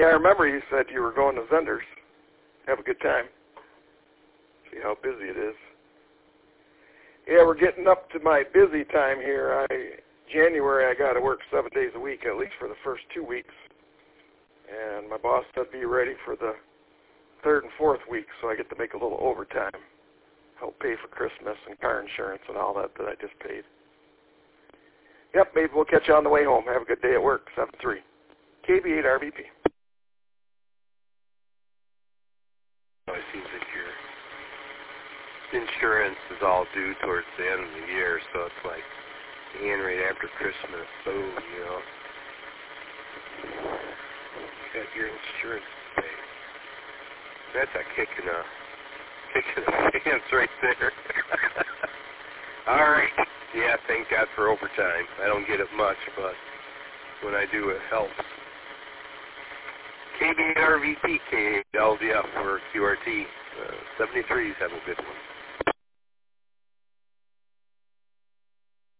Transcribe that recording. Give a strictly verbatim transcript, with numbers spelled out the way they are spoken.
Yeah, I remember you said you were going to Zenders. Have a good time. See how busy it is. Yeah, we're getting up to my busy time here. I January I got to work seven days a week, at least for the first two weeks. And my boss said be ready for the third and fourth week, so I get to make a little overtime. Help pay for Christmas and car insurance and all that that I just paid. Yep, maybe we'll catch you on the way home. Have a good day at work, seven three. K B eight R V P. It seems like your insurance is all due towards the end of the year, so it's like and right after Christmas, so, you know, you got your insurance to pay. That's a kick in the, kick in the pants right there. All right. Yeah, thank God for overtime. I don't get it much, but when I do, it helps. K B R V P, K L D F for Q R T, uh, seventy-threes. Have a good one.